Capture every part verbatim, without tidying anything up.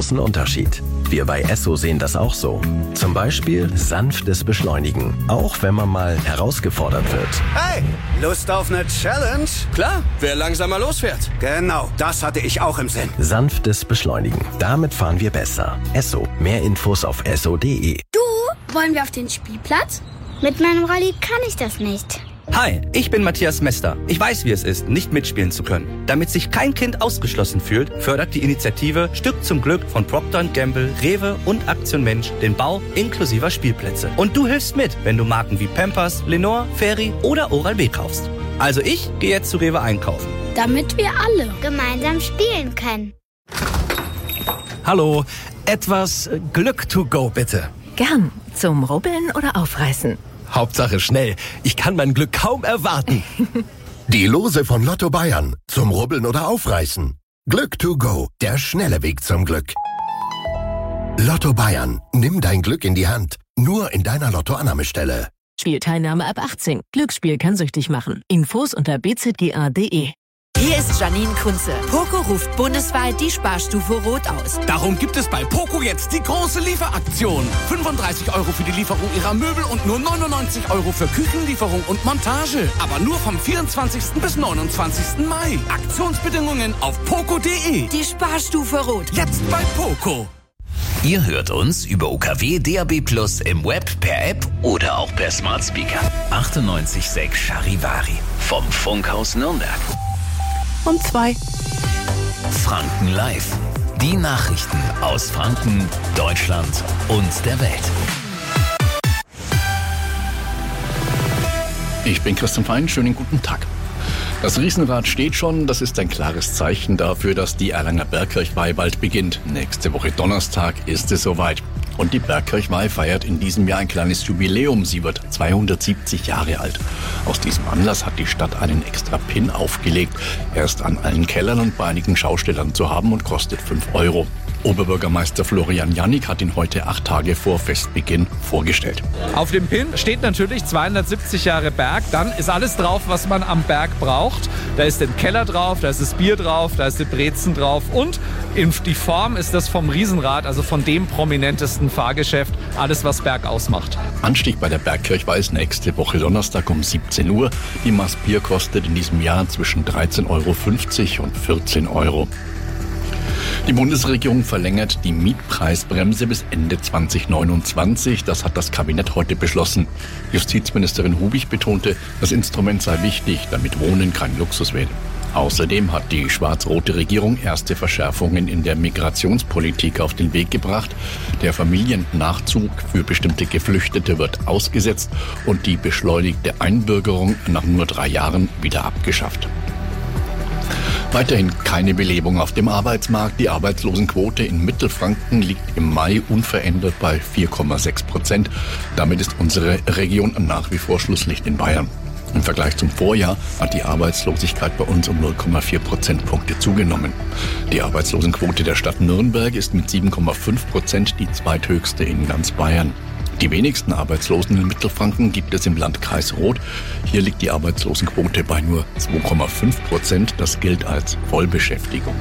großen Unterschied. Wir bei Esso sehen das auch so. Zum Beispiel sanftes Beschleunigen, auch wenn man mal herausgefordert wird. Hey, Lust auf eine Challenge? Klar, wer langsamer losfährt. Genau, das hatte ich auch im Sinn. Sanftes Beschleunigen, damit fahren wir besser. Esso, mehr Infos auf esso punkt de. Du, wollen wir auf den Spielplatz? Mit meinem Rolli kann ich das nicht. Hi, ich bin Matthias Mester. Ich weiß, wie es ist, nicht mitspielen zu können. Damit sich kein Kind ausgeschlossen fühlt, fördert die Initiative Stück zum Glück von Procter und Gamble, Rewe und Aktion Mensch den Bau inklusiver Spielplätze. Und du hilfst mit, wenn du Marken wie Pampers, Lenore, Fairy oder Oral-B kaufst. Also ich gehe jetzt zu Rewe einkaufen. Damit wir alle gemeinsam spielen können. Hallo, etwas Glück to go bitte. Gern. Zum Rubbeln oder Aufreißen? Hauptsache schnell. Ich kann mein Glück kaum erwarten. Die Lose von Lotto Bayern. Zum Rubbeln oder Aufreißen. Glück to go. Der schnelle Weg zum Glück. Lotto Bayern. Nimm dein Glück in die Hand. Nur in deiner Lottoannahmestelle. Spielteilnahme ab achtzehn. Glücksspiel kann süchtig machen. Infos unter b z g a punkt de. Hier ist Janine Kunze. Poco ruft bundesweit die Sparstufe Rot aus. Darum gibt es bei Poco jetzt die große Lieferaktion. fünfunddreißig Euro für die Lieferung Ihrer Möbel und nur neunundneunzig Euro für Küchenlieferung und Montage. Aber nur vom vierundzwanzigsten bis neunundzwanzigsten Mai. Aktionsbedingungen auf poco punkt de. Die Sparstufe Rot. Jetzt bei Poco. Ihr hört uns über O K W D A B Plus im Web, per App oder auch per Smart Speaker. achtundneunzig Komma sechs Charivari vom Funkhaus Nürnberg. Um zwei. Franken Live. Die Nachrichten aus Franken, Deutschland und der Welt. Ich bin Christian Fein, schönen guten Tag. Das Riesenrad steht schon, das ist ein klares Zeichen dafür, dass die Erlanger Bergkirchweih bald beginnt. Nächste Woche Donnerstag ist es soweit. Und die Bergkirchweih feiert in diesem Jahr ein kleines Jubiläum. Sie wird zweihundertsiebzig Jahre alt. Aus diesem Anlass hat die Stadt einen extra Pin aufgelegt. Er ist an allen Kellern und bei einigen Schaustellern zu haben und kostet fünf Euro. Oberbürgermeister Florian Jannik hat ihn heute acht Tage vor Festbeginn vorgestellt. Auf dem Pin steht natürlich zweihundertsiebzig Jahre Berg. Dann ist alles drauf, was man am Berg braucht. Da ist der Keller drauf, da ist das Bier drauf, da ist die Brezen drauf. Und in die Form ist das vom Riesenrad, also von dem prominentesten Fahrgeschäft. Alles, was Berg ausmacht. Anstieg bei der Bergkirchweih ist nächste Woche Donnerstag um siebzehn Uhr. Die Maß Bier kostet in diesem Jahr zwischen dreizehn Euro fünfzig und vierzehn Euro. Die Bundesregierung verlängert die Mietpreisbremse bis Ende zweitausendneunundzwanzig. Das hat das Kabinett heute beschlossen. Justizministerin Hubich betonte, das Instrument sei wichtig, damit Wohnen kein Luxus werde. Außerdem hat die schwarz-rote Regierung erste Verschärfungen in der Migrationspolitik auf den Weg gebracht. Der Familiennachzug für bestimmte Geflüchtete wird ausgesetzt und die beschleunigte Einbürgerung nach nur drei Jahren wieder abgeschafft. Weiterhin keine Belebung auf dem Arbeitsmarkt. Die Arbeitslosenquote in Mittelfranken liegt im Mai unverändert bei vier Komma sechs Prozent. Damit ist unsere Region nach wie vor Schlusslicht in Bayern. Im Vergleich zum Vorjahr hat die Arbeitslosigkeit bei uns um null Komma vier Prozentpunkte zugenommen. Die Arbeitslosenquote der Stadt Nürnberg ist mit sieben Komma fünf Prozent die zweithöchste in ganz Bayern. Die wenigsten Arbeitslosen in Mittelfranken gibt es im Landkreis Roth. Hier liegt die Arbeitslosenquote bei nur zwei Komma fünf Prozent. Das gilt als Vollbeschäftigung.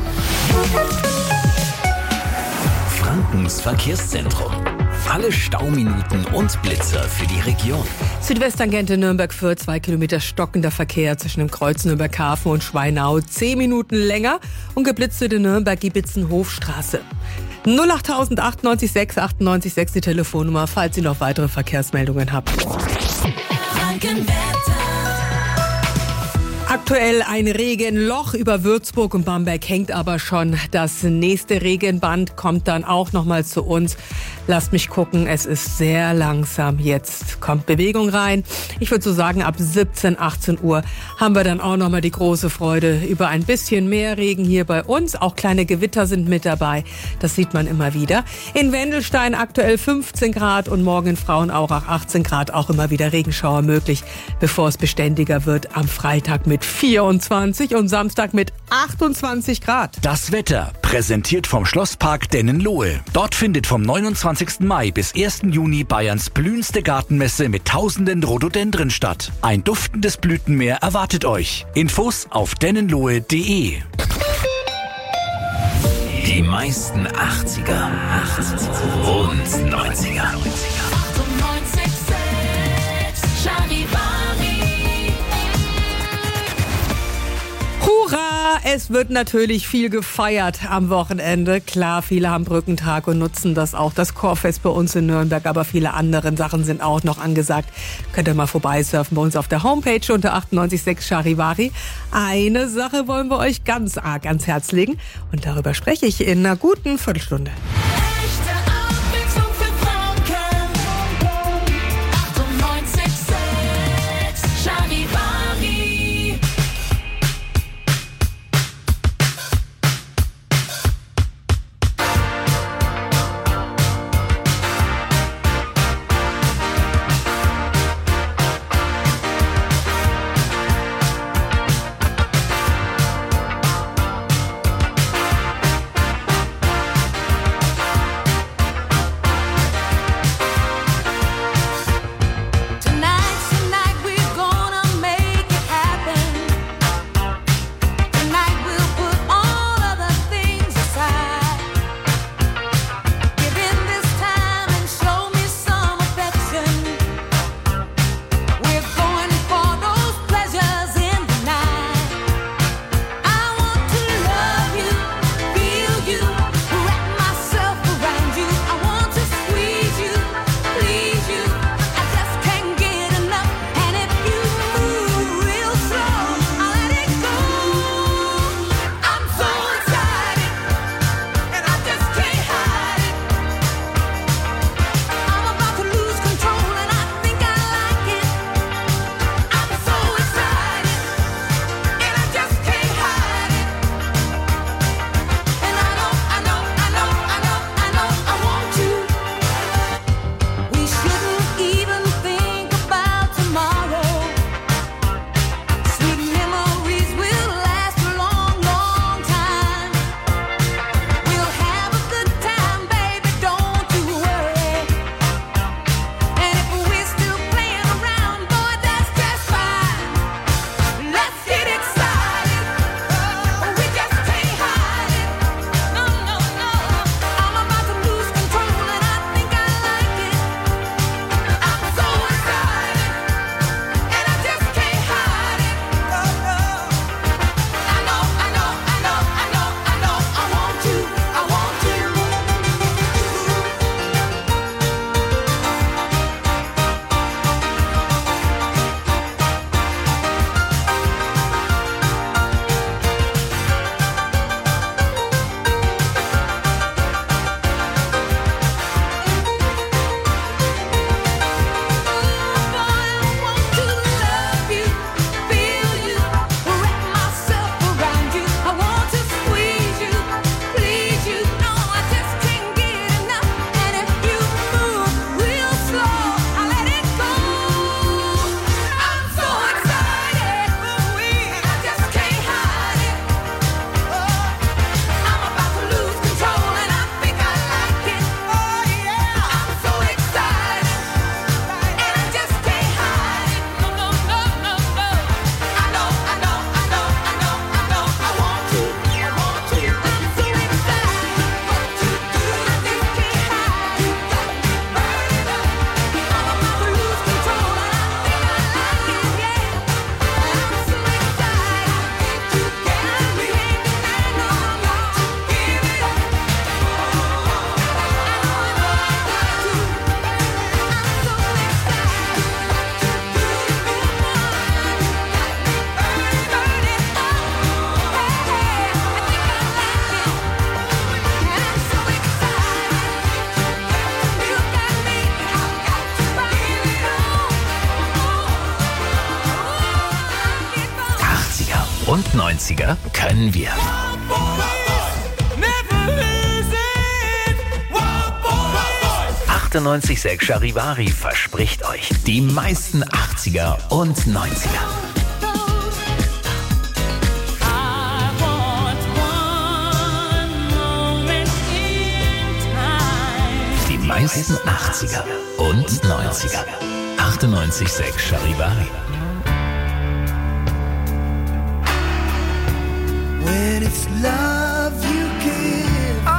Frankens Verkehrszentrum. Alle Stauminuten und Blitzer für die Region. Südwesttangente Nürnberg-Fürth, zwei Kilometer stockender Verkehr zwischen dem Kreuz Nürnberg-Hafen und Schweinau. Zehn Minuten länger und geblitzt für die Nürnberg-Gibitzen-Hofstraße. null acht null null acht neun sechs acht neun sechs die Telefonnummer, falls ihr noch weitere Verkehrsmeldungen habt. Aktuell ein Regenloch über Würzburg und Bamberg hängt aber schon. Das nächste Regenband kommt dann auch nochmal zu uns. Lasst mich gucken, es ist sehr langsam. Jetzt kommt Bewegung rein. Ich würde so sagen, ab siebzehn, achtzehn Uhr haben wir dann auch nochmal die große Freude über ein bisschen mehr Regen hier bei uns. Auch kleine Gewitter sind mit dabei. Das sieht man immer wieder. In Wendelstein aktuell fünfzehn Grad und morgen in Frauenaurach achtzehn Grad. Auch immer wieder Regenschauer möglich, bevor es beständiger wird am Freitag mit vierundzwanzig und Samstag mit achtundzwanzig Grad. Das Wetter präsentiert vom Schlosspark Dennenlohe. Dort findet vom neunundzwanzigsten Mai bis ersten Juni Bayerns blühendste Gartenmesse mit tausenden Rhododendren statt. Ein duftendes Blütenmeer erwartet euch. Infos auf dennenlohe punkt de. Die meisten achtziger und neunziger. achtundneunzig sechs Charivari. Hurra! Es wird natürlich viel gefeiert am Wochenende. Klar, viele haben Brückentag und nutzen das auch. Das Chorfest bei uns in Nürnberg, aber viele andere Sachen sind auch noch angesagt. Könnt ihr mal vorbeisurfen bei uns auf der Homepage unter achtundneunzig Komma sechs Charivari. Eine Sache wollen wir euch ganz arg ans Herz legen und darüber spreche ich in einer guten Viertelstunde. Und neunziger können wir. achtundneunzig Komma sechs Charivari verspricht euch die meisten achtziger und neunziger. Die meisten achtziger und neunziger. achtundneunzig Komma sechs Charivari. When it's love you give,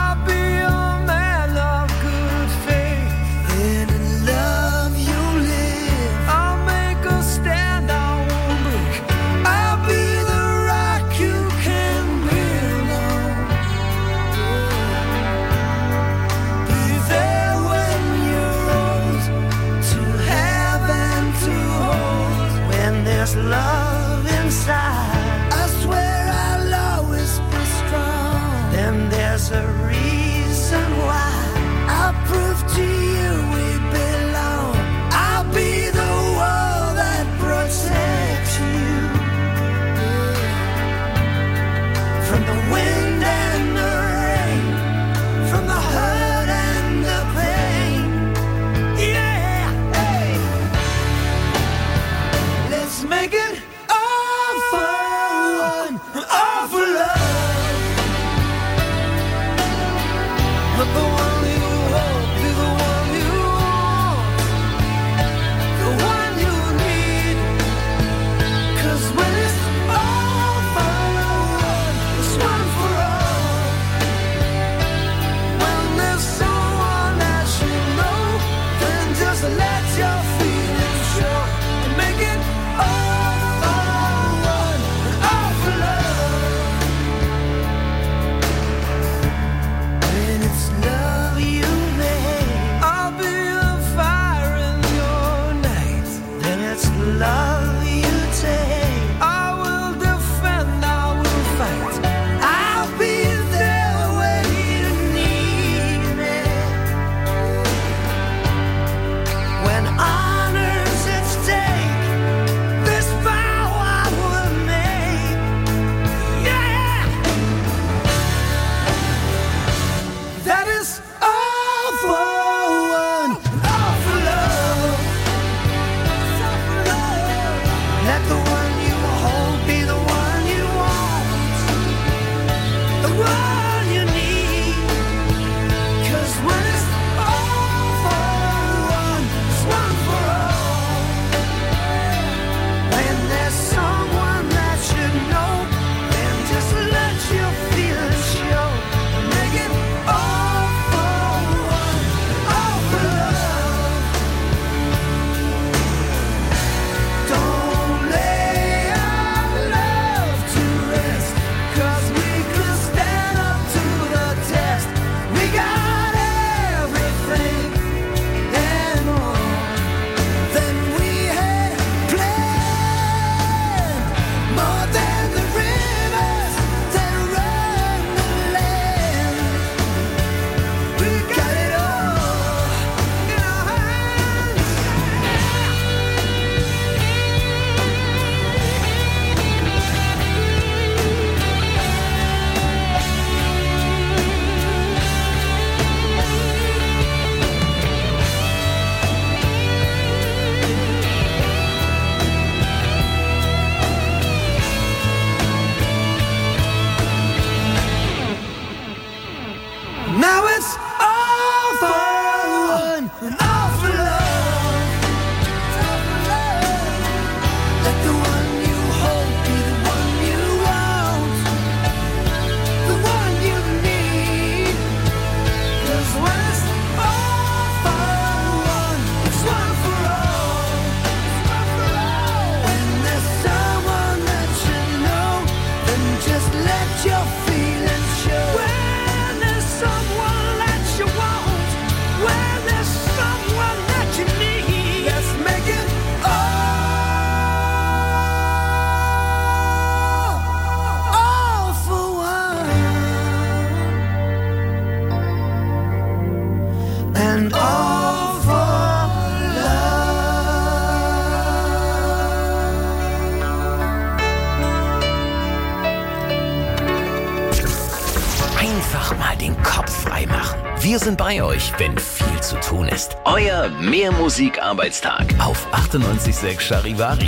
Wir sind bei euch, wenn viel zu tun ist. Euer Mehr-Musik-Arbeitstag auf achtundneunzig Komma sechs Charivari.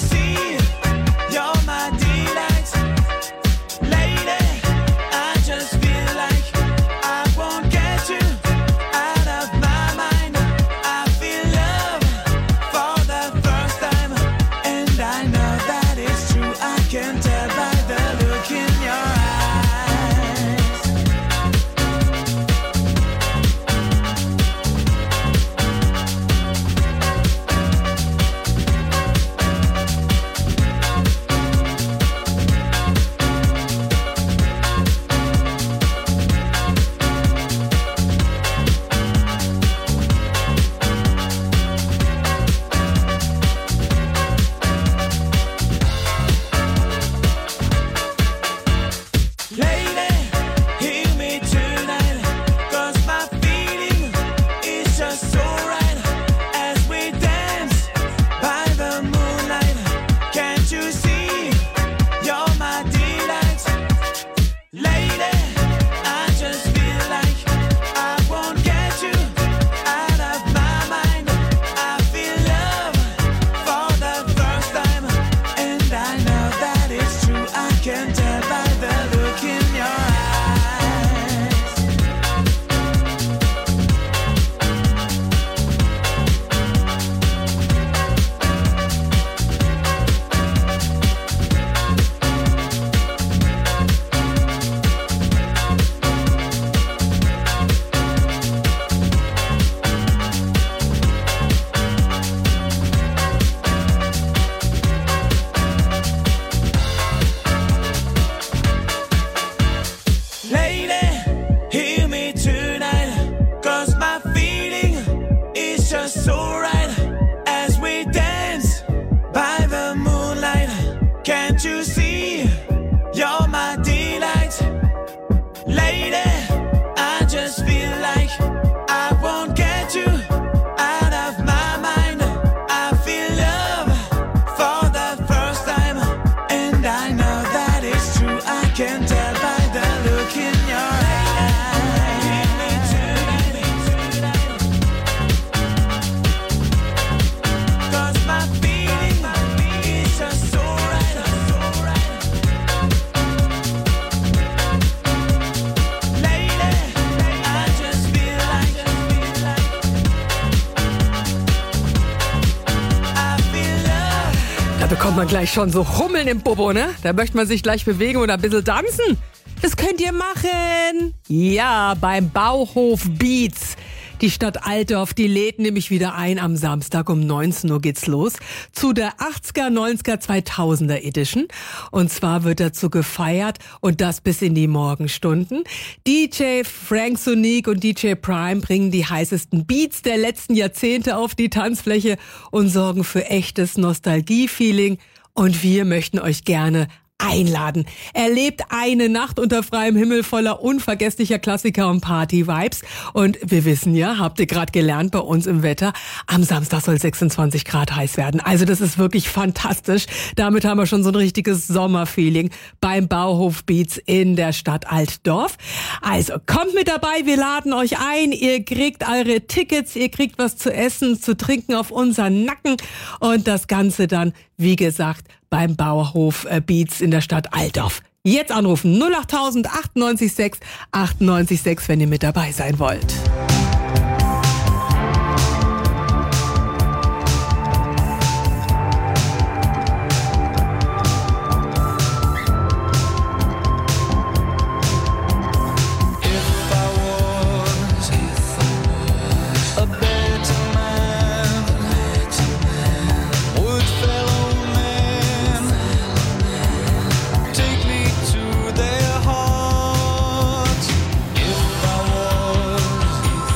Just Can't you see? You're my delight. Lady, I just feel like I won't get you out of my mind. I feel love for the first time, and I know that it's true. I can tell by the look in your eye. Give me tonight, 'cause my feeling is just so right, so right. Da bekommt man gleich schon so Hummeln im Popo, ne? Da möchte man sich gleich bewegen oder ein bisschen tanzen. Das könnt ihr machen. Ja, beim Bauhof Beats. Die Stadt Altdorf, die lädt nämlich wieder ein. Am Samstag um neunzehn Uhr geht's los zu der achtziger, neunziger, zweitausender Edition. Und zwar wird dazu gefeiert und das bis in die Morgenstunden. D J Frank Sonique und D J Prime bringen die heißesten Beats der letzten Jahrzehnte auf die Tanzfläche und sorgen für echtes Nostalgie-Feeling. Und wir möchten euch gerne einladen. Erlebt eine Nacht unter freiem Himmel voller unvergesslicher Klassiker und Party-Vibes. Und wir wissen ja, habt ihr gerade gelernt bei uns im Wetter, am Samstag soll sechsundzwanzig Grad heiß werden. Also das ist wirklich fantastisch. Damit haben wir schon so ein richtiges Sommerfeeling beim Bauhof Beats in der Stadt Altdorf. Also kommt mit dabei, wir laden euch ein. Ihr kriegt eure Tickets, ihr kriegt was zu essen, zu trinken auf unseren Nacken. Und das Ganze dann, wie gesagt, beim Bauhof Beats in der Stadt Altdorf. Jetzt anrufen null achttausend achtundneunzig sechs achtundneunzig sechs, wenn ihr mit dabei sein wollt. To their heart, if I was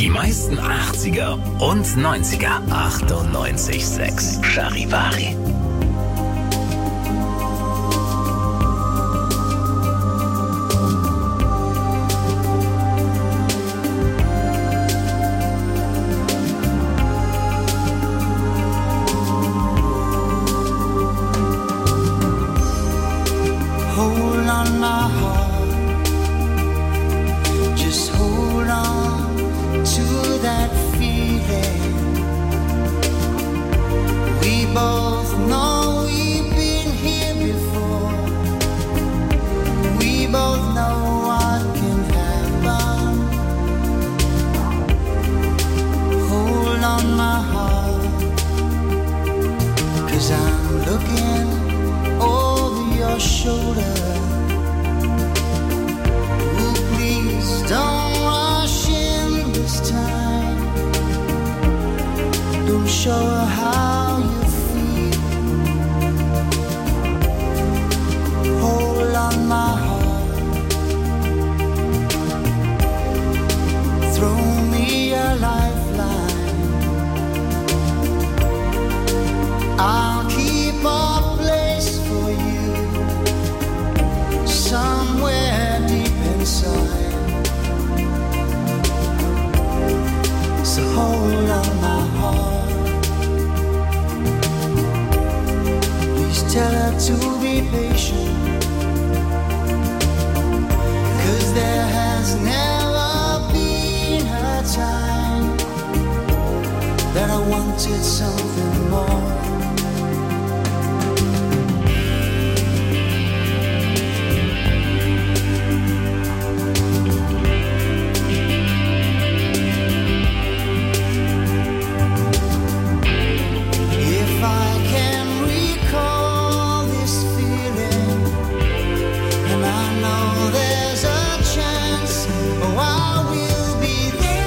Die meisten achtziger und neunziger. achtundneunzig Komma sechs Charivari. Hold on, my heart. Just hold on to that feeling. We both know we've been here before. We both know what can happen. Hold on, my heart. 'Cause I'm looking over your shoulder. Ooh, please don't rush in this time. Don't show her how you feel. Hold on, my heart. Throw me a lifeline. I'll keep a place for you somewhere deep inside. So hold on, my heart. Please tell her to be patient. 'Cause there has never been a time that I wanted something more. If I can recall this feeling, and I know there's a chance, oh, I will be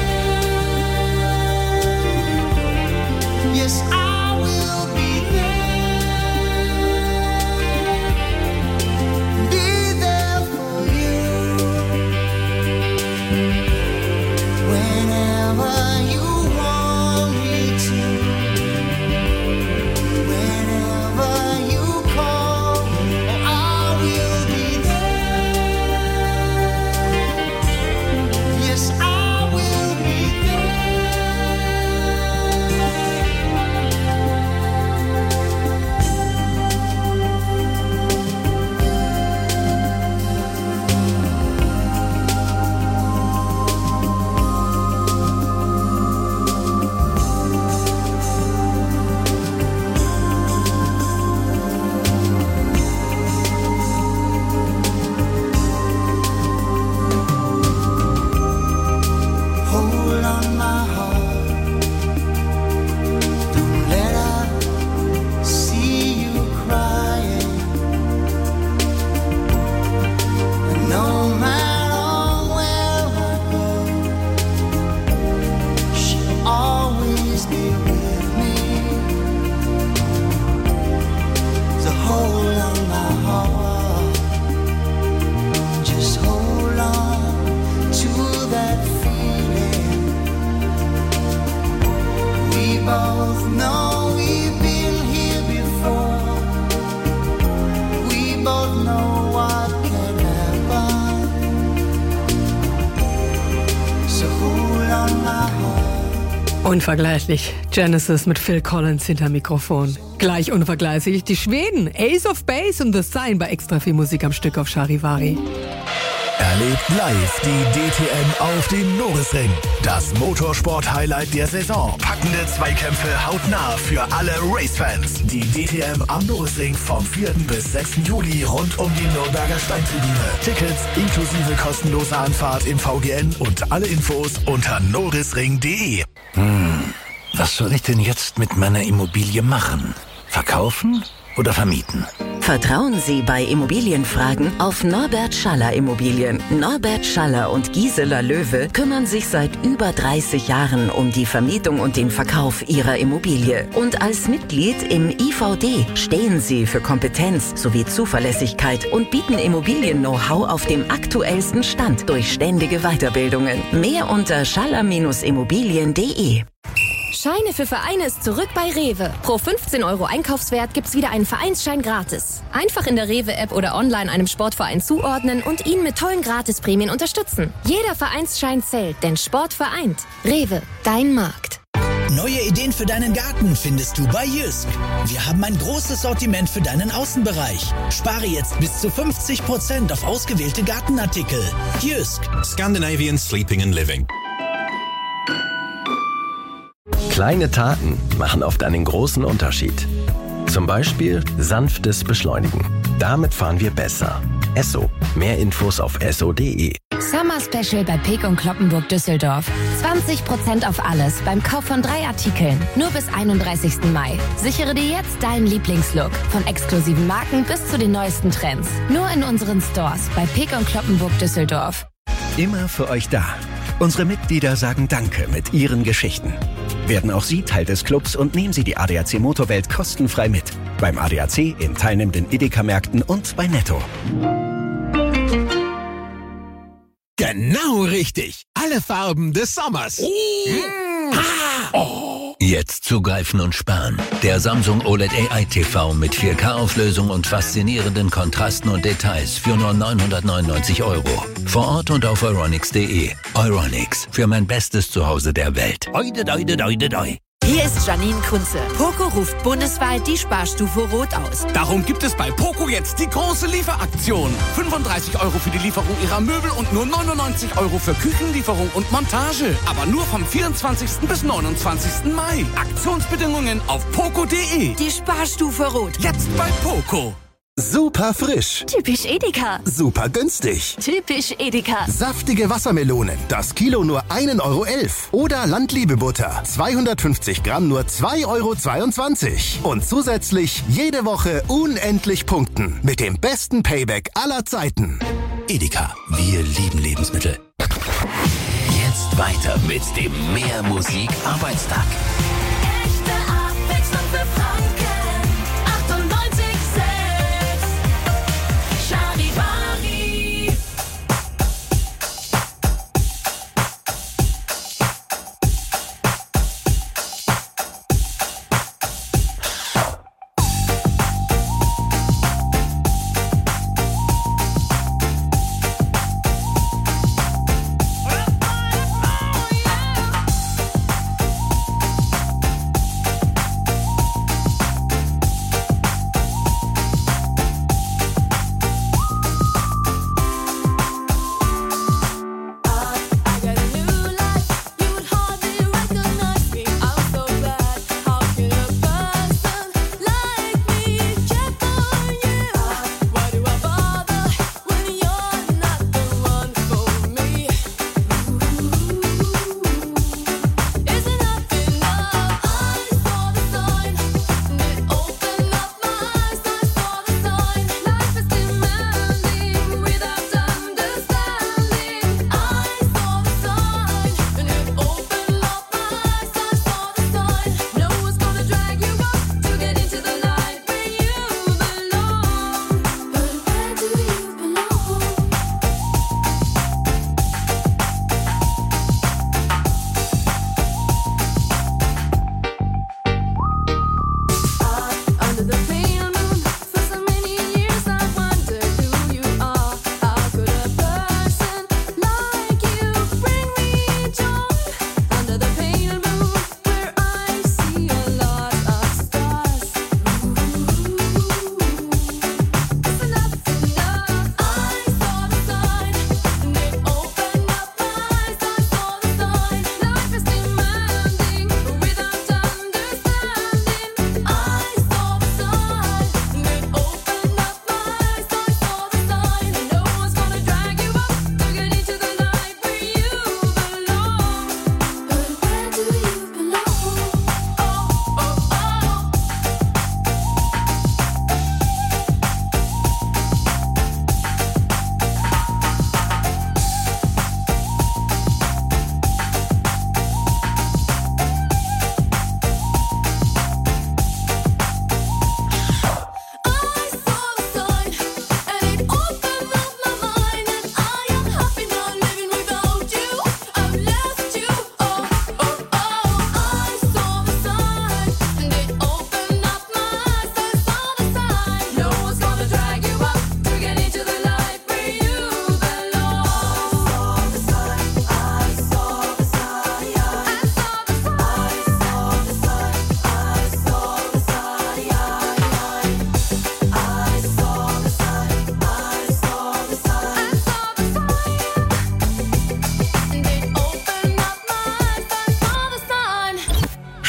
there. Yes, I will be there. Be there for you whenever you want me to. Whenever you call, oh, I will be there. Yes, I will be Hold on, my heart. Don't let her see you crying. And no matter where I go, she'll always be with me. So hold on, my heart. Just hold on to that feeling. We both know we've been here before. We both know what can happen. So hold on, my heart. Unvergleichlich. Genesis mit Phil Collins hinter Mikrofon. Gleich unvergleichlich. Die Schweden. Ace of Base und The Sign bei extra viel Musik am Stück auf Charivari. Erlebt live die D T M auf dem Norisring. Das Motorsport-Highlight der Saison. Packende Zweikämpfe hautnah für alle Racefans. Die D T M am Norisring vom vierten bis sechsten Juli rund um die Nürnberger Steintribüne. Tickets inklusive kostenloser Anfahrt im V G N und alle Infos unter norisring punkt de. Hm, was soll ich denn jetzt mit meiner Immobilie machen? Verkaufen oder vermieten? Vertrauen Sie bei Immobilienfragen auf Norbert Schaller Immobilien. Norbert Schaller und Gisela Löwe kümmern sich seit über dreißig Jahren um die Vermietung und den Verkauf Ihrer Immobilie. Und als Mitglied im I V D stehen Sie für Kompetenz sowie Zuverlässigkeit und bieten Immobilien-Know-how auf dem aktuellsten Stand durch ständige Weiterbildungen. Mehr unter schaller Bindestrich immobilien punkt de. Scheine für Vereine ist zurück bei Rewe. Pro fünfzehn Euro Einkaufswert gibt's wieder einen Vereinsschein gratis. Einfach in der Rewe-App oder online einem Sportverein zuordnen und ihn mit tollen Gratisprämien unterstützen. Jeder Vereinsschein zählt, denn Sport vereint. Rewe, dein Markt. Neue Ideen für deinen Garten findest du bei Jysk. Wir haben ein großes Sortiment für deinen Außenbereich. Spare jetzt bis zu fünfzig Prozent auf ausgewählte Gartenartikel. Jysk. Scandinavian Sleeping and Living. Kleine Taten machen oft einen großen Unterschied. Zum Beispiel sanftes Beschleunigen. Damit fahren wir besser. Esso. Mehr Infos auf esso punkt de. Summer Special bei Peek und Kloppenburg Düsseldorf. zwanzig Prozent auf alles beim Kauf von drei Artikeln. Nur bis einunddreißigsten Mai. Sichere dir jetzt deinen Lieblingslook. Von exklusiven Marken bis zu den neuesten Trends. Nur in unseren Stores bei Peek und Kloppenburg Düsseldorf. Immer für euch da. Unsere Mitglieder sagen Danke mit ihren Geschichten. Werden auch Sie Teil des Clubs und nehmen Sie die A D A C Motorwelt kostenfrei mit. Beim A D A C, in teilnehmenden Edeka-Märkten und bei Netto. Genau richtig. Alle Farben des Sommers. Mm. Ah. Oh. Jetzt zugreifen und sparen. Der Samsung O L E D A I T V mit vier K-Auflösung und faszinierenden Kontrasten und Details für nur neunhundertneunundneunzig Euro. Vor Ort und auf euronics punkt de. Euronics, für mein bestes Zuhause der Welt. Oide, oide, oide, oide. Hier ist Janine Kunze. Poco ruft bundesweit die Sparstufe Rot aus. Darum gibt es bei Poco jetzt die große Lieferaktion. fünfunddreißig Euro für die Lieferung Ihrer Möbel und nur neunundneunzig Euro für Küchenlieferung und Montage. Aber nur vom vierundzwanzigsten bis neunundzwanzigsten Mai. Aktionsbedingungen auf poco punkt de. Die Sparstufe Rot. Jetzt bei Poco. Super frisch. Typisch Edeka. Super günstig. Typisch Edeka. Saftige Wassermelonen. Das Kilo nur ein Euro elf. Oder Landliebe-Butter. zweihundertfünfzig Gramm nur zwei Euro zweiundzwanzig. Und zusätzlich jede Woche unendlich punkten. Mit dem besten Payback aller Zeiten. Edeka. Wir lieben Lebensmittel. Jetzt weiter mit dem Mehr Musik Arbeitstag. Echte Abwechslung für Franken. achtundneunzig Komma sechs. Charivari.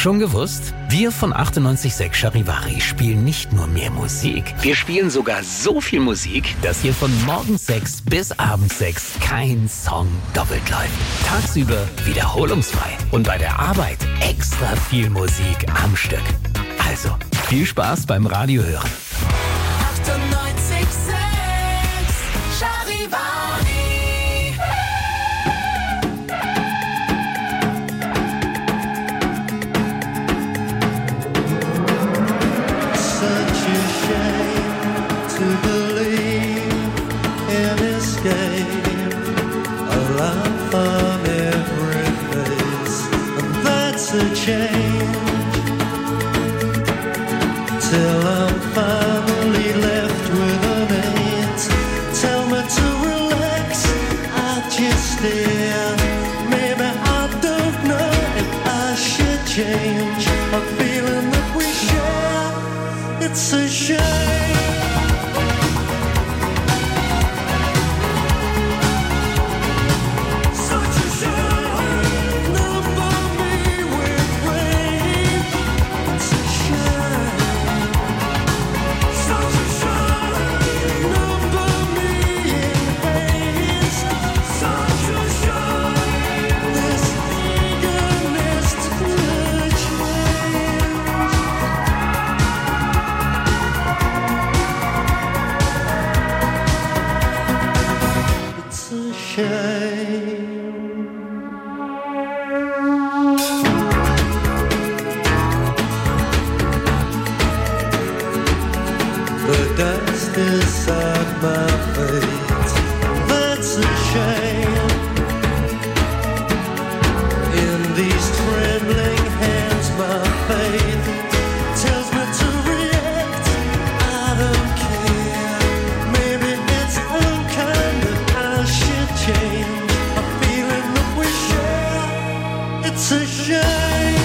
Schon gewusst? Wir von achtundneunzig Komma sechs Charivari spielen nicht nur mehr Musik. Wir spielen sogar so viel Musik, dass hier von morgens sechs bis abends sechs kein Song doppelt läuft. Tagsüber wiederholungsfrei und bei der Arbeit extra viel Musik am Stück. Also, viel Spaß beim Radio hören. achtundneunzig Komma sechs Charivari. Such a shame to believe in escape, a laugh on every face, and that's a change. Till I'm finally left with an eight. Tell me to relax, I just stare. Maybe I don't know if I should change a feeling that we share. It's a shame. Such a shame. Number me with rage. It's a shame. Such a shame. Number me in haste. Such a shame. This eagerness to change. It's a shame. The dust inside my face, that's a shame. In these trembling hands, my faith tells me to react. I don't care. Maybe it's unkind that I should change a feeling that we share. It's a shame.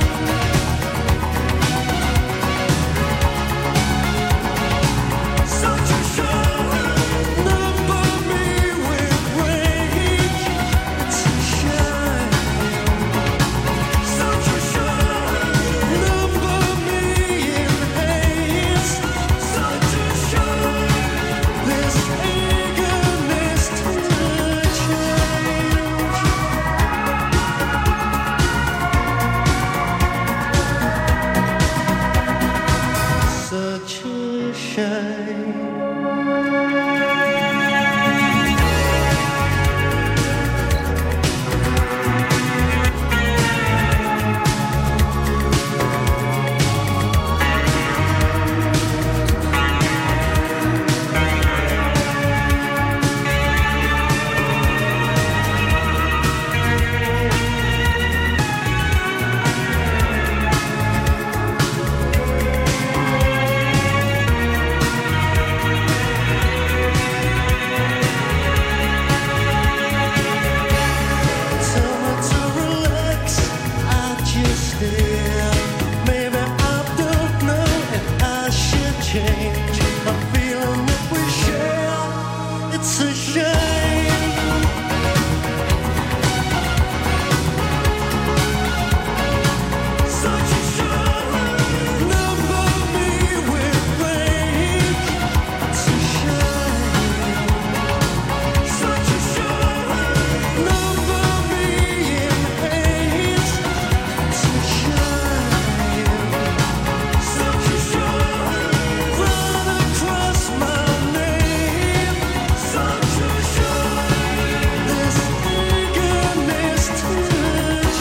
Such a shame. Number me with rage. It's a shame. Such a shame. Number me in haste. Such a shame. This eagerness to change. Such a shame. Tell me to relax, I just stare. Maybe I don't know if I should change a feeling that we share. It's a shame. Such a shame. Number me with rage. It's a shame. Such a shame. Number me in haste. It's a shame. Such a shame. Run across my name. Such a shame. This eagerness to change.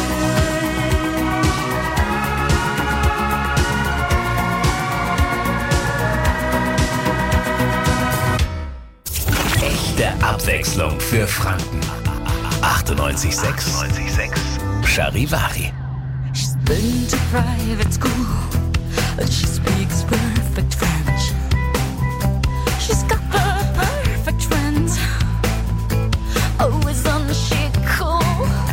Echte Abwechslung für Franken. achtundneunzig Komma sechs Charivari. She's been to private school, but she speaks perfect French. She's got her perfect friends, always on the chic cool.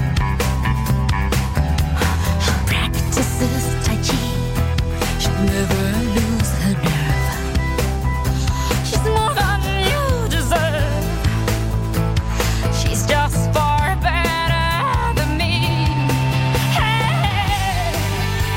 She practices Tai Chi, she'll never lose her nerve. She's more than you deserve. She's just far better than me. Hey,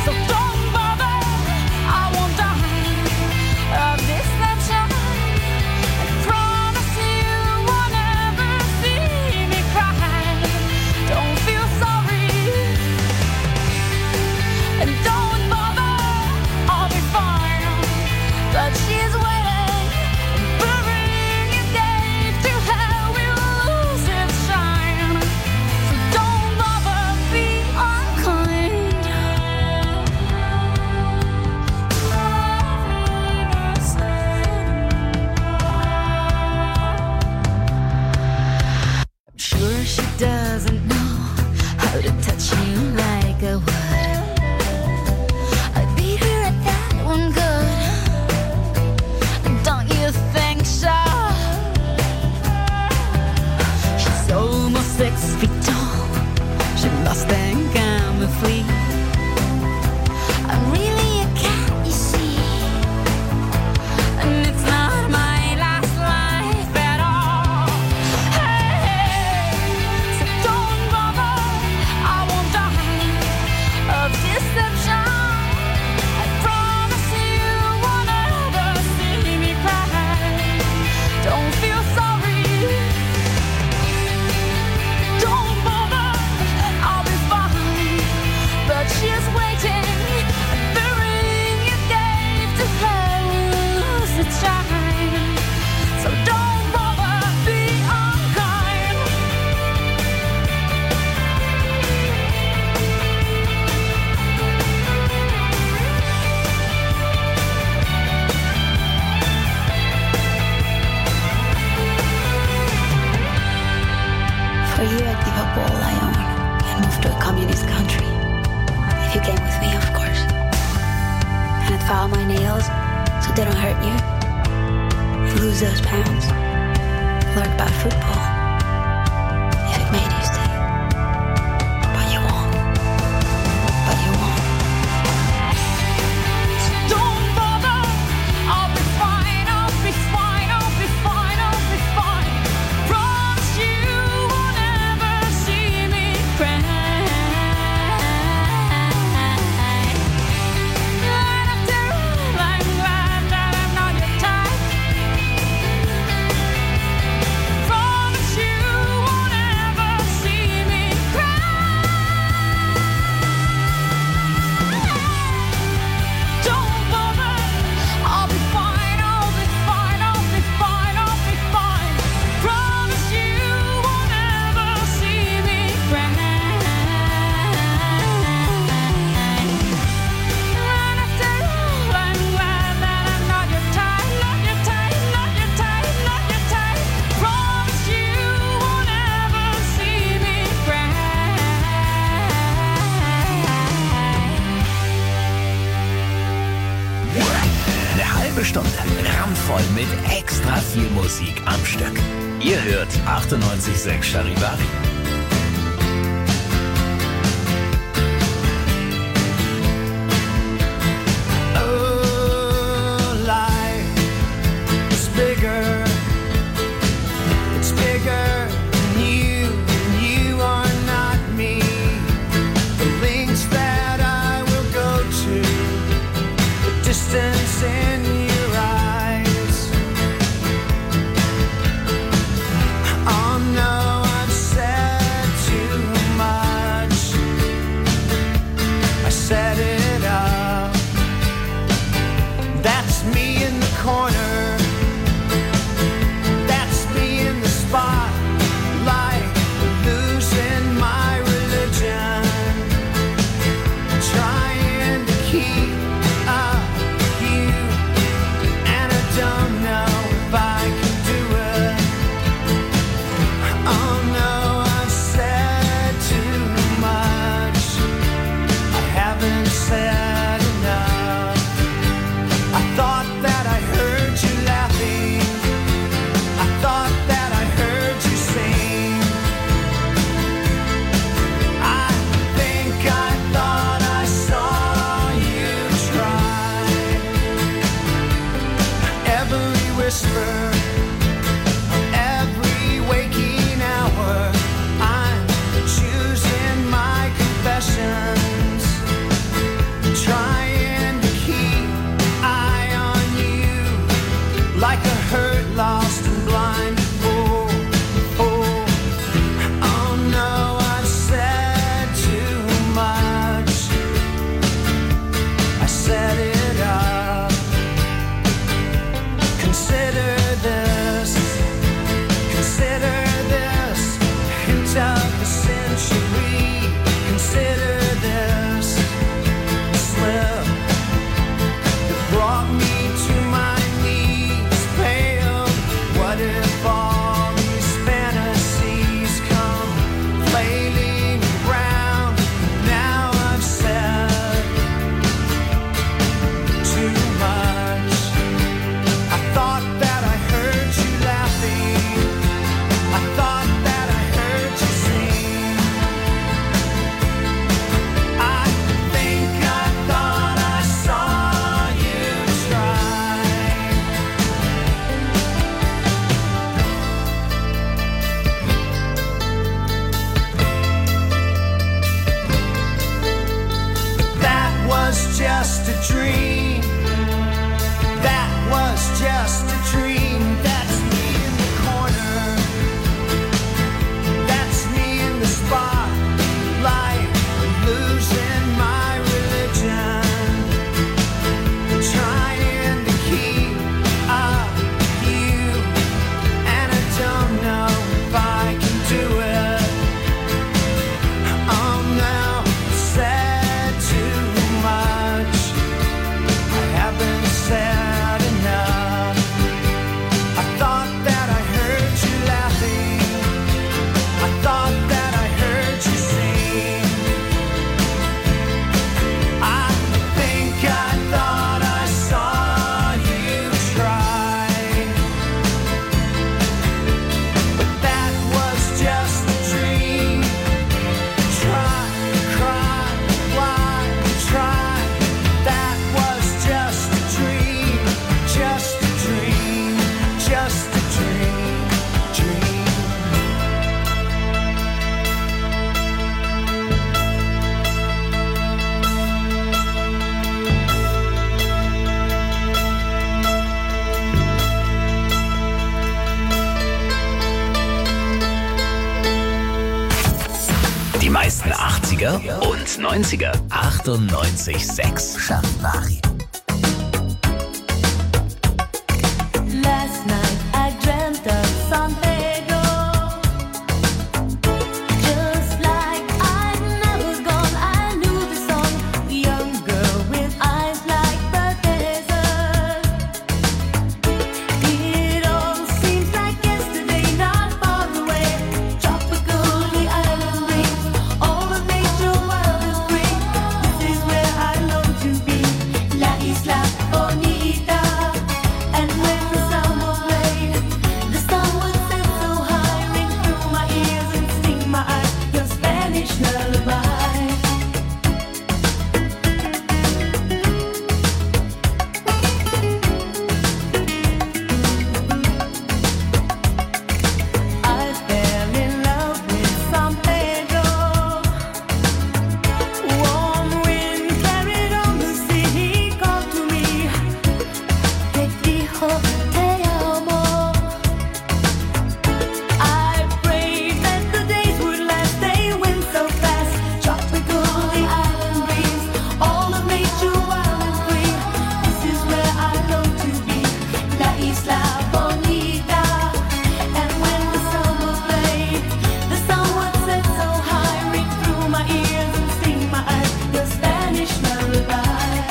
If you came with me, of course. And I'd file my nails so they don't hurt you. And lose those pounds. Learn about football. If it made you stay. But you won't. But you won't. So don't bother. I'll be fine. I'll be fine. I'll be fine. I'll be fine. Promise you won't ever see me cry. Stunde rammvoll mit extra viel Musik am Stück. Ihr hört achtundneunzig Komma sechs Charivari. Oh, life is bigger. It's bigger than you, and you are not me. The links that I will go to, the distance in your eyes. Oh no, I've said achtziger und neunziger. achtundneunzig Komma sechs Charivari. Last night I dreamt of San Pedro, just like I never gone. I knew the song, the young girl with eyes like the desert. It all seems like yesterday, not far away. Tropical, the island breeze, all the nature wild and free. This is where I long to be, La Isla Bonita. And when the summer played, the sun would set so high, ring through my ears and sting my eyes, your Spanish lullaby. I fell in love with San Pedro. Warm wind carried on the sea, he called to me. Te dijo te amo. I prayed that the days would last, they went so fast. Tropical, the island breeze, all of nature wild and free. This is where I long to be, La Isla Bonita. And when the summer played, the sun would set so high, ring through my ears and sting my eyes, your Spanish lullaby.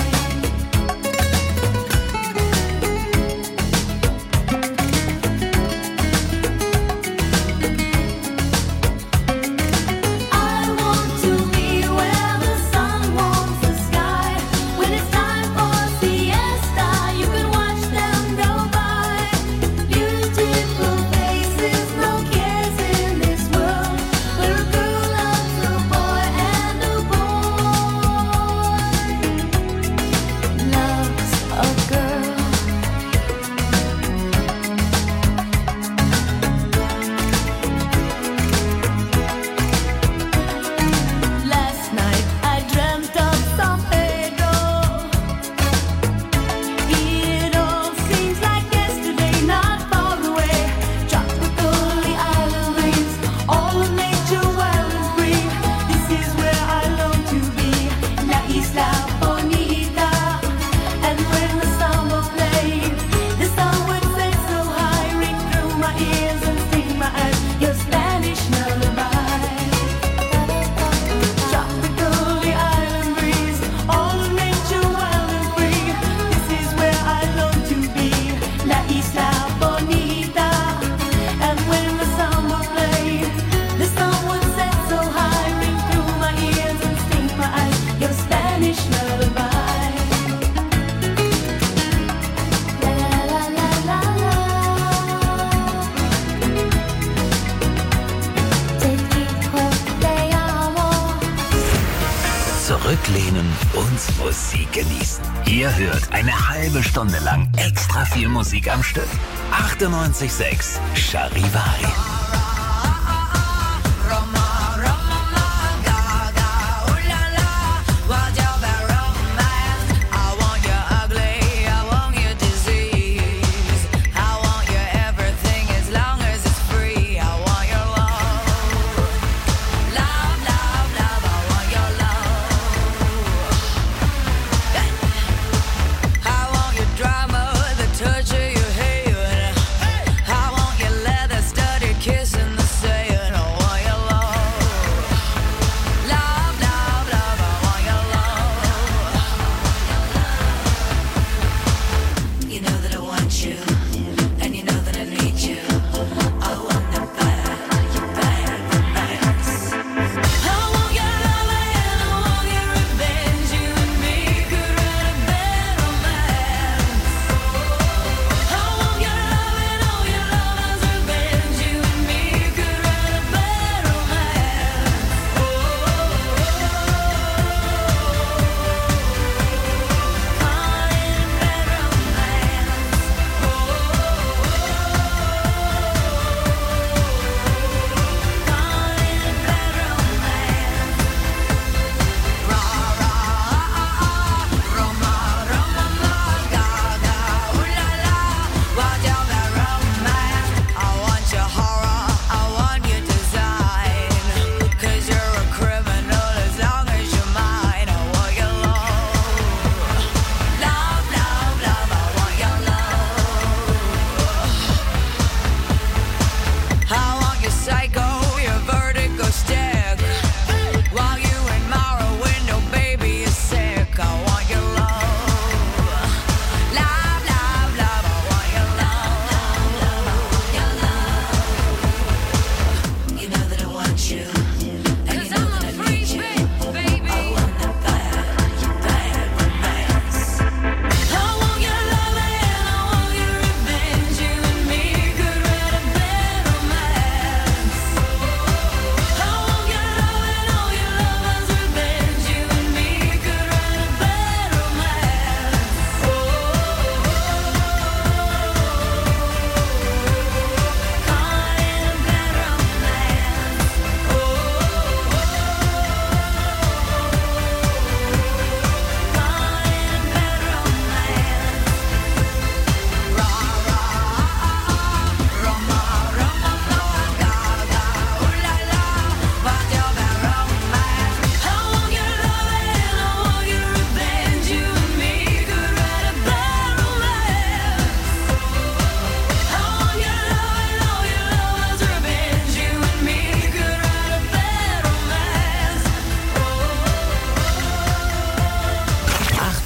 I want to be where the sun warms the sky. When it's time for siesta, you can watch them go by. Beautiful faces, no cares in this world. Where a girl loves a boy and a boy loves a girl. Last night I dreamt of San Pedro. It all seems like yesterday, not far away. Tropical, the island breeze, all of nature wild and free. This is where I long to be, La Isla Bonita. And when the summer played, the sun would set so high, ring through my ears and sting my eyes, your Spanish lullaby. Tropical, the island breeze, all of nature wild and free. This is where I long to be, La Isla Bonita. And when the summer played, the sun would set so high, ring through my ears and sting my eyes, your Spanish lullaby. La la la la la. Te dijo te amo. Zurücklehnen und Musik genießen. Ihr hört eine halbe Stunde lang extra viel Musik am Stück. achtundneunzig Komma sechs Charivari. Drama, the touch of your hair. I want your leather studded kiss.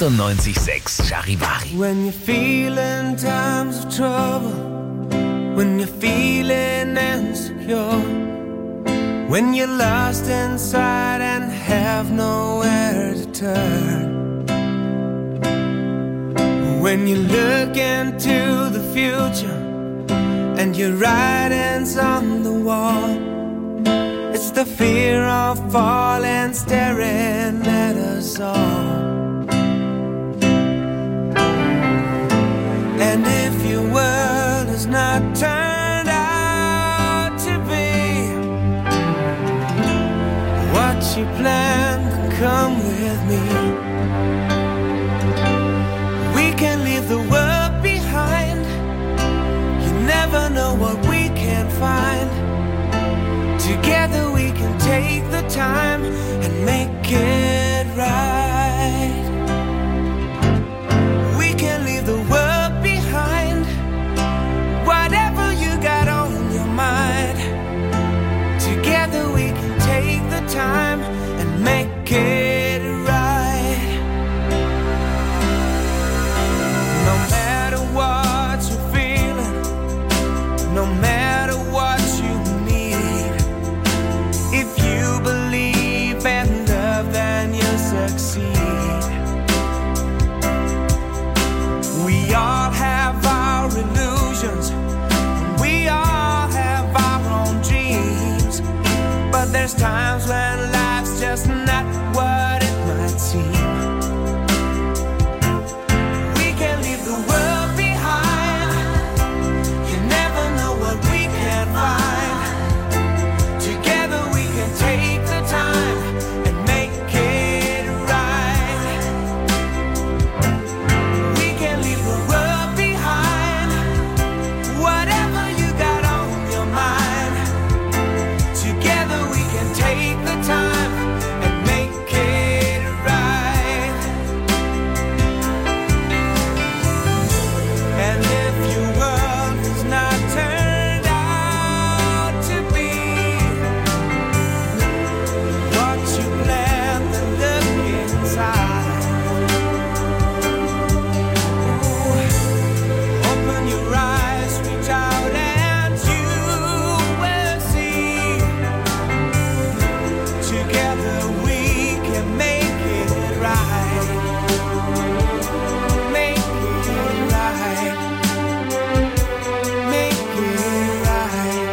achtundneunzig Komma sechs Charivari. When you're feeling times of trouble, when you're feeling insecure, when you're lost inside and have nowhere to turn, when you look into the future and your writing's on the wall, it's the fear of falling staring at us all. And if your world is not turned out to be what you planned, then come with me. We can leave the world behind. You never know what we can find. Together we can take the time and make it right. We can leave the world behind. Whatever you got on your mind, together we can take the time and make it right. No matter what you're feeling, no matter what you need, if you believe in love, then you'll succeed. We all have our illusions, we all have our own dreams, but there's times when life's just not what it might seem. We can leave the world behind. You never know what we can find. Together we can take the time and make it right. We can leave the world behind. Whatever you got on your mind, together we can take the time and make it right. And if your world is not turned out to be what you planned, then look inside. Ooh, open your eyes, reach out and you will see. Together we can make it right. Make it right. Make it right.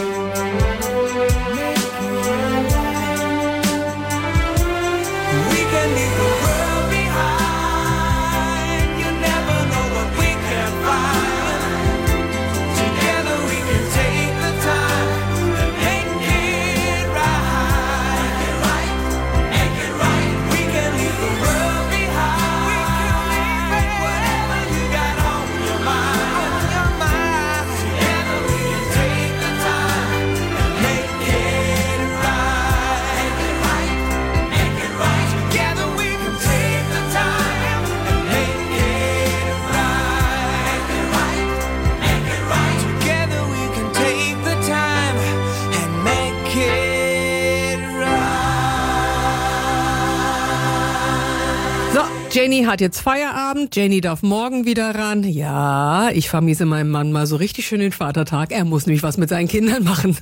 Make it right. We can leave the world behind. You never know what we can find. Together we can take the time and make it right. Make it right. We can leave the world behind. We can leave it. Whatever you got on your mind. On your mind. Together we can take the time and make it right. Make it right. Together we can take the time and make it right. Make it right. Together we can take the time and make it right. So, Jenny hat jetzt Feierabend. Jenny darf morgen wieder ran. Ja, ich vermiese meinem Mann mal so richtig schön den Vatertag. Er muss nämlich was mit seinen Kindern machen.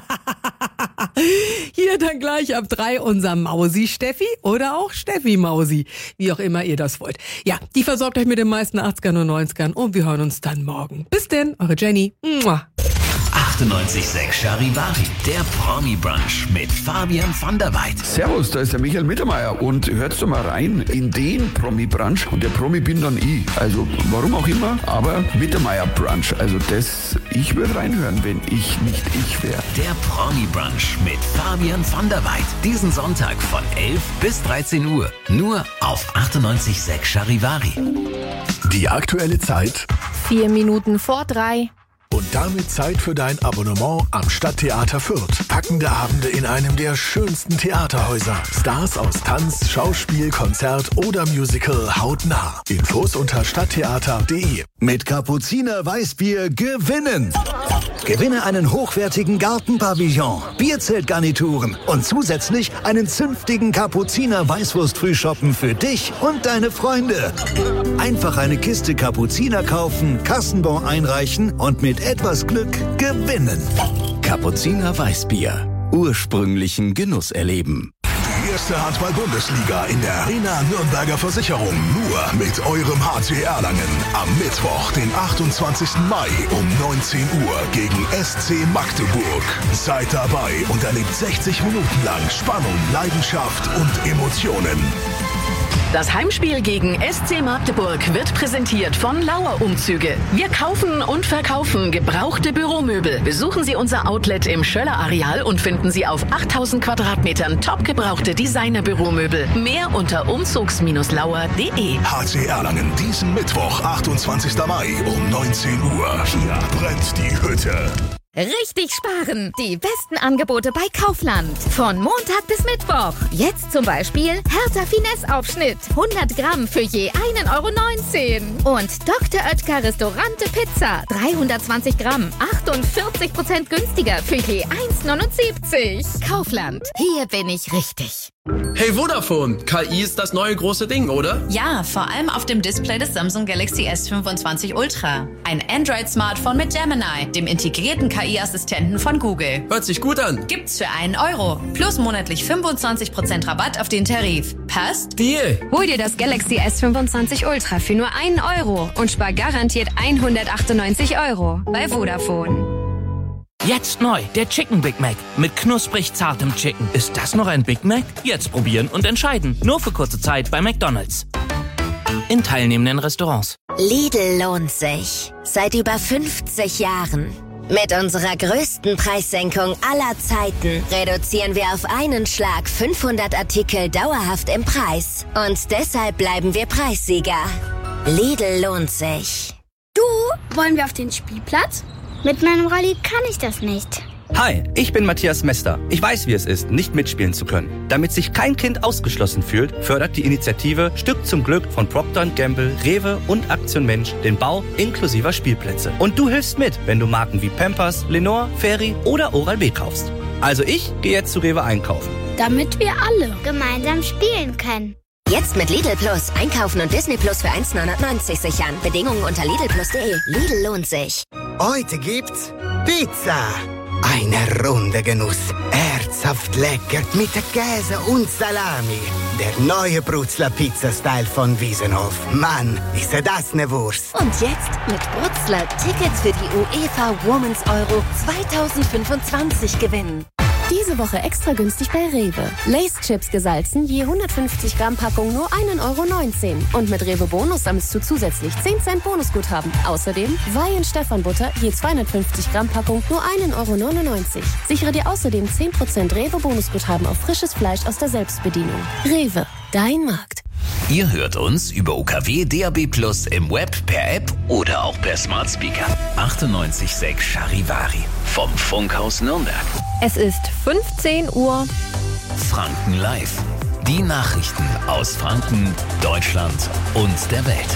Hier dann gleich ab drei unser Mausi Steffi oder auch Steffi Mausi, wie auch immer ihr das wollt. Ja, die versorgt euch mit den meisten achtzigern und neunzigern und wir hören uns dann morgen. Bis denn, eure Jenny. Mua. achtundneunzig Komma sechs Charivari, der Promi-Brunch mit Fabian van der Weid. Servus, da ist der Michael Mittermeier und hört's doch mal rein in den Promi-Brunch und der Promi bin dann ich. Also warum auch immer, aber Mittermeier-Brunch. Also das, ich würde reinhören, wenn ich nicht ich wäre. Der Promi-Brunch mit Fabian van der Weid. Diesen Sonntag von elf bis dreizehn Uhr. Nur auf achtundneunzig Komma sechs Charivari. Die aktuelle Zeit Vier Minuten vor drei. Und damit Zeit für dein Abonnement am Stadttheater Fürth. Packende Abende in einem der schönsten Theaterhäuser. Stars aus Tanz, Schauspiel, Konzert oder Musical hautnah. Infos unter stadttheater punkt de. Mit Kapuziner Weißbier gewinnen. Gewinne einen hochwertigen Gartenpavillon, Bierzeltgarnituren und zusätzlich einen zünftigen Kapuziner Weißwurst-Frühschoppen für dich und deine Freunde. Einfach eine Kiste Kapuziner kaufen, Kassenbon einreichen und mit etwas Glück gewinnen. Kapuziner Weißbier. Ursprünglichen Genuss erleben. Die erste Handball-Bundesliga in der Arena Nürnberger Versicherung. Nur mit eurem H C Erlangen. Am Mittwoch, den achtundzwanzigsten Mai um neunzehn Uhr gegen S C Magdeburg. Seid dabei und erlebt sechzig Minuten lang Spannung, Leidenschaft und Emotionen. Das Heimspiel gegen S C Magdeburg wird präsentiert von Lauer Umzüge. Wir kaufen und verkaufen gebrauchte Büromöbel. Besuchen Sie unser Outlet im Schöller Areal und finden Sie auf achttausend Quadratmetern top gebrauchte Designer-Büromöbel. Mehr unter umzugs lauer punkt de. H C Erlangen, diesen Mittwoch, achtundzwanzigsten Mai um neunzehn Uhr. Hier brennt die Hütte. Richtig sparen! Die besten Angebote bei Kaufland. Von Montag bis Mittwoch. Jetzt zum Beispiel Hertha Finesse-Aufschnitt. hundert Gramm für je ein Euro neunzehn. Und Doktor Oetker Restaurante Pizza. dreihundertzwanzig Gramm. achtundvierzig Prozent günstiger für je eins neunundsiebzig. Kaufland. Hier bin ich richtig. Hey Vodafone, K I ist das neue große Ding, oder? Ja, vor allem auf dem Display des Samsung Galaxy S fünfundzwanzig Ultra. Ein Android-Smartphone mit Gemini, dem integrierten K I-Assistenten von Google. Hört sich gut an. Gibt's für einen Euro. Plus monatlich fünfundzwanzig Prozent Rabatt auf den Tarif. Passt? Deal. Hol dir das Galaxy S fünfundzwanzig Ultra für nur einen Euro und spar garantiert hundertachtundneunzig Euro bei Vodafone. Jetzt neu, der Chicken Big Mac mit knusprig zartem Chicken. Ist das noch ein Big Mac? Jetzt probieren und entscheiden. Nur für kurze Zeit bei McDonald's. In teilnehmenden Restaurants. Lidl lohnt sich. Seit über fünfzig Jahren. Mit unserer größten Preissenkung aller Zeiten reduzieren wir auf einen Schlag fünfhundert Artikel dauerhaft im Preis. Und deshalb bleiben wir Preissieger. Lidl lohnt sich. Du, wollen wir auf den Spielplatz? Mit meinem Rolli kann ich das nicht. Hi, ich bin Matthias Mester. Ich weiß, wie es ist, nicht mitspielen zu können. Damit sich kein Kind ausgeschlossen fühlt, fördert die Initiative Stück zum Glück von Procter und Gamble, Rewe und Aktion Mensch den Bau inklusiver Spielplätze. Und du hilfst mit, wenn du Marken wie Pampers, Lenore, Fairy oder Oral-B kaufst. Also ich gehe jetzt zu Rewe einkaufen. Damit wir alle gemeinsam spielen können. Jetzt mit Lidl Plus. Einkaufen und Disney Plus für eins neunundneunzig sichern. Bedingungen unter lidl plus punkt de. Lidl lohnt sich. Heute gibt's Pizza. Eine Runde Genuss. Herzhaft lecker mit Käse und Salami. Der neue Brutzler Pizza-Style von Wiesenhof. Mann, ist das ne Wurst. Und jetzt mit Brutzler Tickets für die UEFA Women's Euro zweitausendfünfundzwanzig gewinnen. Diese Woche extra günstig bei Rewe. Lay's Chips gesalzen, je hundertfünfzig Gramm Packung nur ein Euro neunzehn. Und mit Rewe Bonus sammelst du zusätzlich zehn Cent Bonusguthaben. Außerdem Weihen Stefan Butter, je zweihundertfünfzig Gramm Packung nur ein Euro neunundneunzig. Sichere dir außerdem zehn Prozent Rewe Bonusguthaben auf frisches Fleisch aus der Selbstbedienung. Rewe, dein Markt. Ihr hört uns über U K W D A B Plus im Web, per App oder auch per Smart Speaker. achtundneunzig Komma sechs Charivari vom Funkhaus Nürnberg. Es ist fünfzehn Uhr. Franken Live. Die Nachrichten aus Franken, Deutschland und der Welt.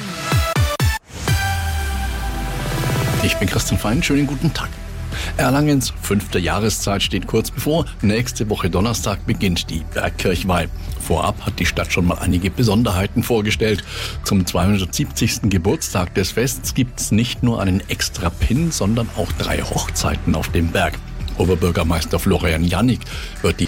Ich bin Christian Fein, schönen guten Tag. Erlangens fünfte Jahreszeit steht kurz bevor. Nächste Woche Donnerstag beginnt die Bergkirchweih. Vorab hat die Stadt schon mal einige Besonderheiten vorgestellt. Zum zweihundertsiebzigsten Geburtstag des Fests gibt es nicht nur einen extra Pin, sondern auch drei Hochzeiten auf dem Berg. Oberbürgermeister Florian Jannik wird die